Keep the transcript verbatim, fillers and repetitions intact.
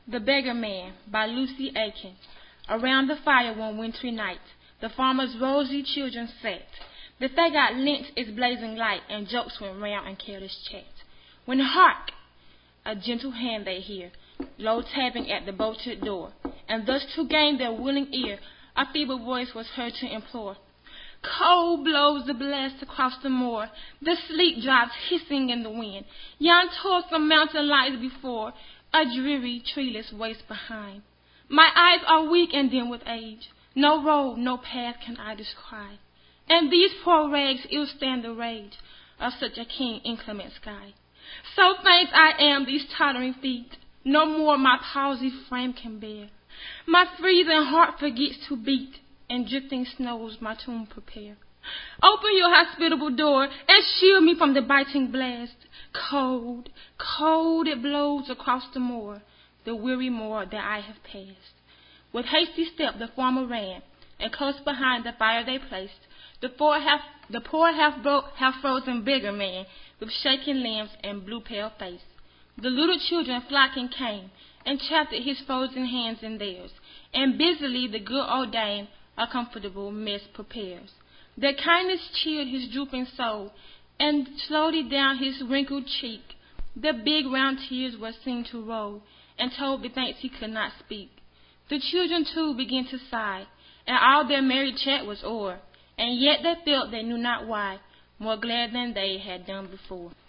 The Beggar Man by Lucy Aiken. Around the fire one wintry night, the farmer's rosy children sat. The fag-out lent its blazing light, and jokes went round in careless chat. When hark! A gentle hand they hear, low tapping at the bolted door, and thus to gain their willing ear, a feeble voice was heard to implore. Cold blows the blast across the moor, the sleet drives hissing in the wind. Yon toilsome mountain lies before, a dreary, treeless waste behind. My eyes are weak and dim with age, no road, no path can I descry, and these poor rags ill stand the rage of such a keen, inclement sky. So faint I am, these tottering feet no more my palsied frame can bear. My freezing heart forgets to beat, and drifting snows my tomb prepare. Open your hospitable door, and shield me from the biting blast. Cold, cold it blows across the moor, the weary moor that I have passed. With hasty step the farmer ran, and close behind the fire they placed the poor half, the poor half-broke, half-frozen beggar man, with shaking limbs and blue pale face. The little children flocking came, and chafed his frozen hands in theirs, and busily the good old dame a comfortable mess prepares. Their kindness chilled his drooping soul, and slowly down his wrinkled cheek the big round tears were seen to roll, and told the thanks he could not speak. The children too began to sigh, and all their merry chat was o'er, and yet they felt they knew not why, more glad than they had done before.